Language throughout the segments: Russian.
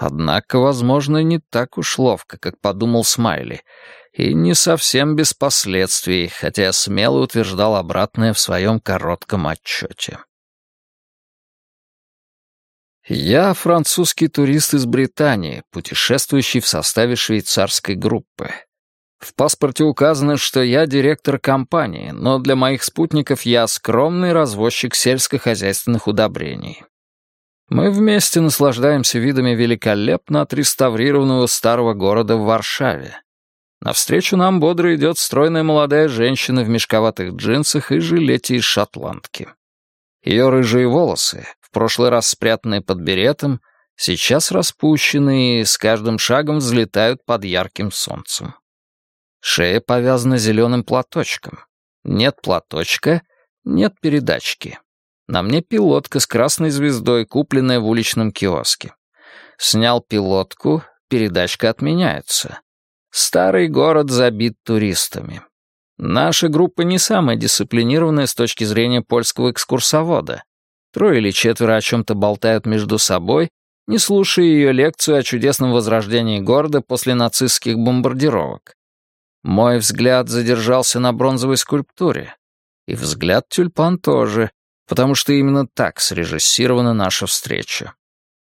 Однако, возможно, не так уж ловко, как подумал Смайли, и не совсем без последствий, хотя я смело утверждал обратное в своем коротком отчете. Я французский турист из Британии, путешествующий в составе швейцарской группы. В паспорте указано, что я директор компании, но для моих спутников я скромный развозчик сельскохозяйственных удобрений. Мы вместе наслаждаемся видами великолепно отреставрированного старого города в Варшаве. Навстречу нам бодро идет стройная молодая женщина в мешковатых джинсах и жилете из шотландки. Ее рыжие волосы, в прошлый раз спрятанные под беретом, сейчас распущены и с каждым шагом взлетают под ярким солнцем. Шея повязана зеленым платочком. Нет платочка, нет передачки. На мне пилотка с красной звездой, купленная в уличном киоске. Снял пилотку, передачка отменяется. Старый город забит туристами. Наша группа не самая дисциплинированная с точки зрения польского экскурсовода. 3 или 4 о чем-то болтают между собой, не слушая ее лекцию о чудесном возрождении города после нацистских бомбардировок. Мой взгляд задержался на бронзовой скульптуре. И взгляд тюльпан тоже, потому что именно так срежиссирована наша встреча.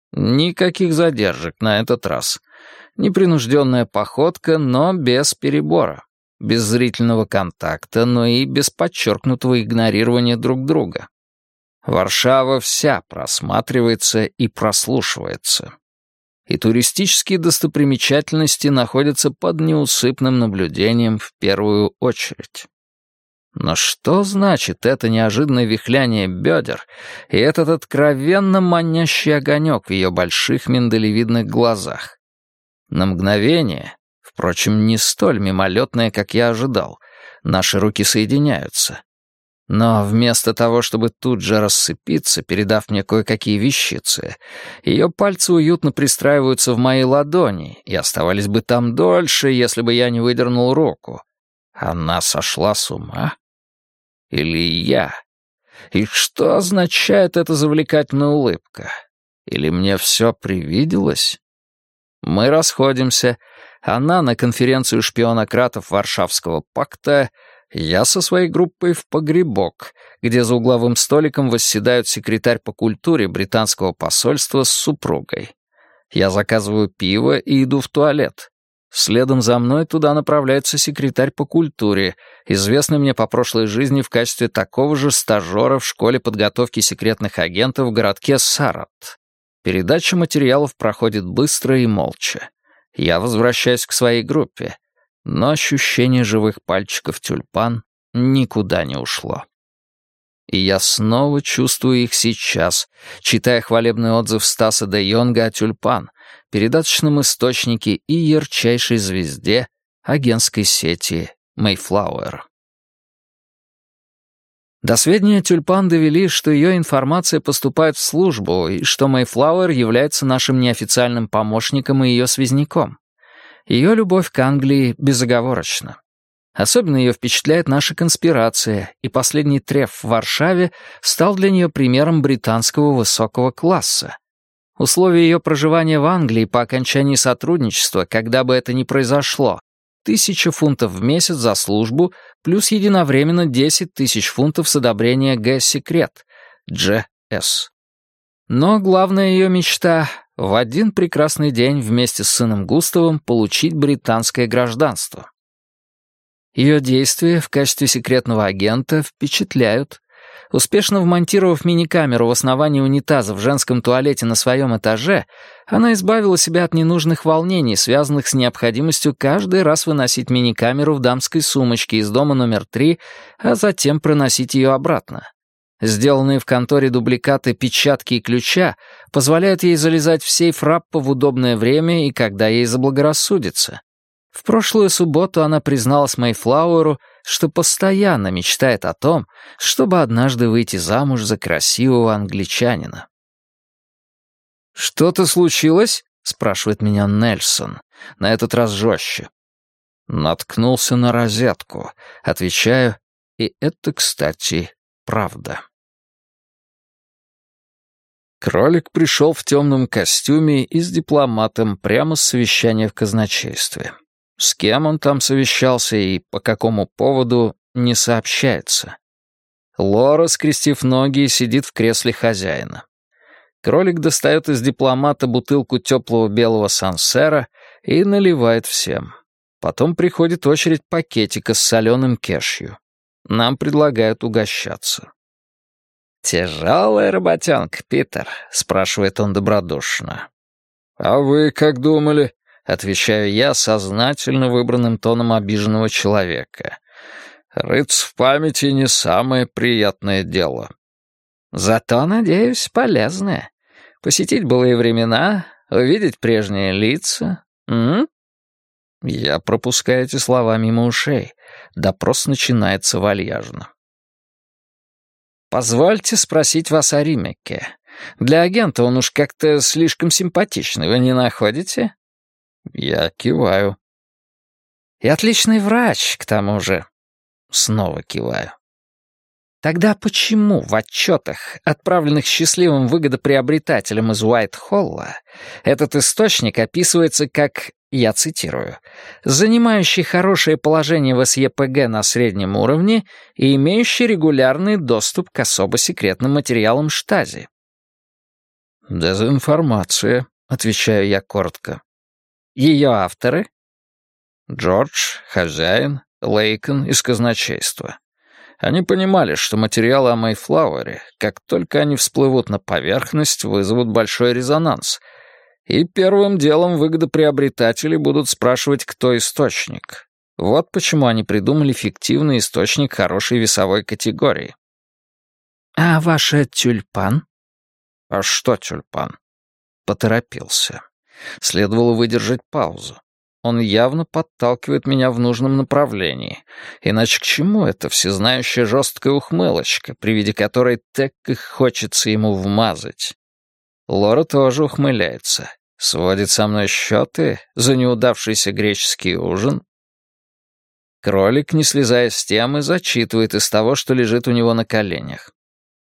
Никаких задержек на этот раз. Непринужденная походка, но без перебора. Без зрительного контакта, но и без подчеркнутого игнорирования друг друга. Варшава вся просматривается и прослушивается. И туристические достопримечательности находятся под неусыпным наблюдением в первую очередь. Но что значит это неожиданное вихляние бедер и этот откровенно манящий огонек в ее больших миндалевидных глазах? На мгновение, впрочем, не столь мимолетное, как я ожидал, наши руки соединяются. Но вместо того, чтобы тут же рассыпиться, передав мне кое-какие вещицы, ее пальцы уютно пристраиваются в мои ладони и оставались бы там дольше, если бы я не выдернул руку. Она сошла с ума? Или я? И что означает эта завлекательная улыбка? Или мне все привиделось? Мы расходимся. Она на конференцию шпионократов Варшавского пакта, я со своей группой в погребок, где за угловым столиком восседают секретарь по культуре британского посольства с супругой. Я заказываю пиво и иду в туалет. Следом за мной туда направляется секретарь по культуре, известный мне по прошлой жизни в качестве такого же стажера в школе подготовки секретных агентов в городке Сарат. Передача материалов проходит быстро и молча. Я возвращаюсь к своей группе, но ощущение живых пальчиков тюльпан никуда не ушло. И я снова чувствую их сейчас, читая хвалебный отзыв Стаса де Йонга о тюльпан, передаточном источнике и ярчайшей звезде агентской сети Mayflower. До сведения тюльпан довели, что ее информация поступает в службу и что Mayflower является нашим неофициальным помощником и ее связняком. Ее любовь к Англии безоговорочна. Особенно ее впечатляет наша конспирация, и последний треф в Варшаве стал для нее примером британского высокого класса. Условия ее проживания в Англии по окончании сотрудничества, когда бы это ни произошло, 1000 фунтов в месяц за службу, плюс единовременно 10 000 фунтов с одобрения Г-секрет, GS. Но главная ее мечта — в один прекрасный день вместе с сыном Густавом получить британское гражданство. Ее действия в качестве секретного агента впечатляют. Успешно вмонтировав мини-камеру в основании унитаза в женском туалете на своем этаже, она избавила себя от ненужных волнений, связанных с необходимостью каждый раз выносить мини-камеру в дамской сумочке из дома номер 3, а затем проносить ее обратно. Сделанные в конторе дубликаты печатки и ключа позволяют ей залезать в сейф Раппа в удобное время и когда ей заблагорассудится. В прошлую субботу она призналась Mayflower'у, что постоянно мечтает о том, чтобы однажды выйти замуж за красивого англичанина. «Что-то случилось?» — спрашивает меня Нельсон, на этот раз жестче. «Наткнулся на розетку», — отвечаю, и это, кстати, правда. Кролик пришел в темном костюме и с дипломатом прямо с совещания в казначействе. С кем он там совещался и по какому поводу, не сообщается. Лора, скрестив ноги, сидит в кресле хозяина. Кролик достает из дипломата бутылку теплого белого сансера и наливает всем. Потом приходит очередь пакетика с соленым кешью. Нам предлагают угощаться. «Тяжелая работенка, Питер?» — спрашивает он добродушно. «А вы как думали?» — отвечаю я сознательно выбранным тоном обиженного человека. «Рыться в памяти не самое приятное дело». «Зато, надеюсь, полезное. Посетить былые времена, увидеть прежние лица. Я пропускаю эти слова мимо ушей. Допрос начинается вальяжно. «Позвольте спросить вас о Римеке. Для агента он уж как-то слишком симпатичный, вы не находите?» Я киваю. «И отличный врач, к тому же». Снова киваю. Тогда почему в отчетах, отправленных счастливым выгодоприобретателем из Уайт-Холла, этот источник описывается как, я цитирую, «занимающий хорошее положение в СЕПГ на среднем уровне и имеющий регулярный доступ к особо секретным материалам Штази»? «Дезинформация», — отвечаю я коротко. «Ее авторы?» «Джордж, хозяин, Лейкон из казначейства. Они понимали, что материалы о Мэйфлауэре, как только они всплывут на поверхность, вызовут большой резонанс. И первым делом выгодоприобретатели будут спрашивать, кто источник. Вот почему они придумали фиктивный источник хорошей весовой категории». «А ваша тюльпан?» «А что тюльпан?» Поторопился. Следовало выдержать паузу. Он явно подталкивает меня в нужном направлении. Иначе к чему эта всезнающая жесткая ухмылочка, при виде которой так и хочется ему вмазать? Лора тоже ухмыляется. Сводит со мной счеты за неудавшийся греческий ужин. Кролик, не слезая с темы, зачитывает из того, что лежит у него на коленях.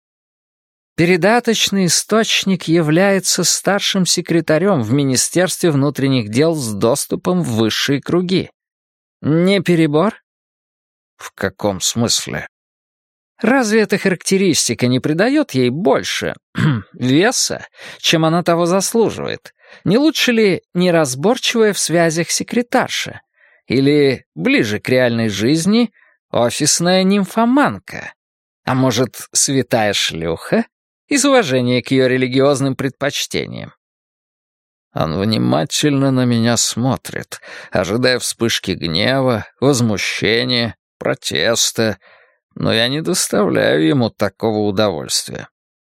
Передаточный источник является старшим секретарем в Министерстве внутренних дел с доступом в высшие круги. Не перебор? В каком смысле? Разве эта характеристика не придает ей больше веса, чем она того заслуживает? Не лучше ли неразборчивая в связях секретарша? Или, ближе к реальной жизни, офисная нимфоманка? А может, святая шлюха? Из уважения к ее религиозным предпочтениям. Он внимательно на меня смотрит, ожидая вспышки гнева, возмущения, протеста, но я не доставляю ему такого удовольствия.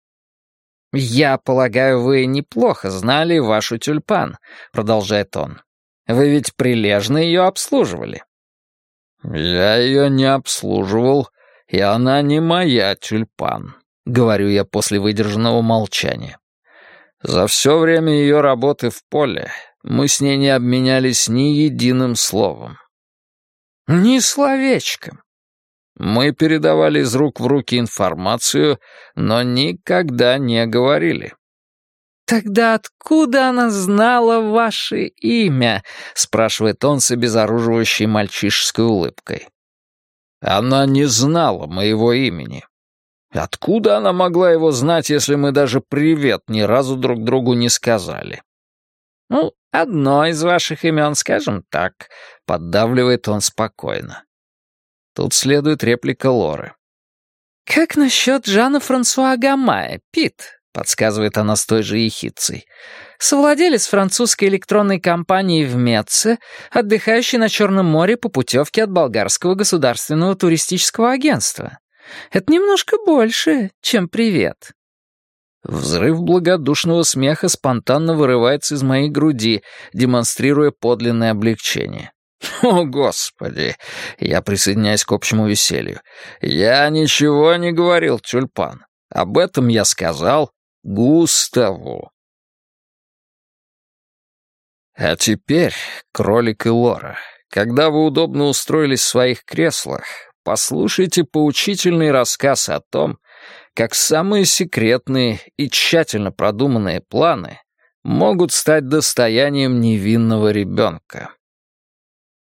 «Я полагаю, вы неплохо знали вашу тюльпан», — продолжает он. «Вы ведь прилежно ее обслуживали». «Я ее не обслуживал, и она не моя тюльпан», — говорю я после выдержанного молчания. «За все время ее работы в поле мы с ней не обменялись ни единым словом». «Ни словечком». Мы передавали из рук в руки информацию, но никогда не говорили. «Тогда откуда она знала ваше имя?» — спрашивает он с обезоруживающей мальчишеской улыбкой. «Она не знала моего имени. Откуда она могла его знать, если мы даже привет ни разу друг другу не сказали?» «Ну, одно из ваших имен, скажем так», — поддавливает он спокойно. Тут следует реплика Лоры. «Как насчет Жана-Франсуа Гамая, Пит?» — подсказывает она с той же ехидцей. «Совладелец французской электронной компании в Меце, отдыхающий на Черном море по путевке от Болгарского государственного туристического агентства. Это немножко больше, чем привет». Взрыв благодушного смеха спонтанно вырывается из моей груди, демонстрируя подлинное облегчение. «О, Господи!» — я присоединяюсь к общему веселью. «Я ничего не говорил, тюльпан. Об этом я сказал Густаву». А теперь, кролик и Лора, когда вы удобно устроились в своих креслах, послушайте поучительный рассказ о том, как самые секретные и тщательно продуманные планы могут стать достоянием невинного ребенка.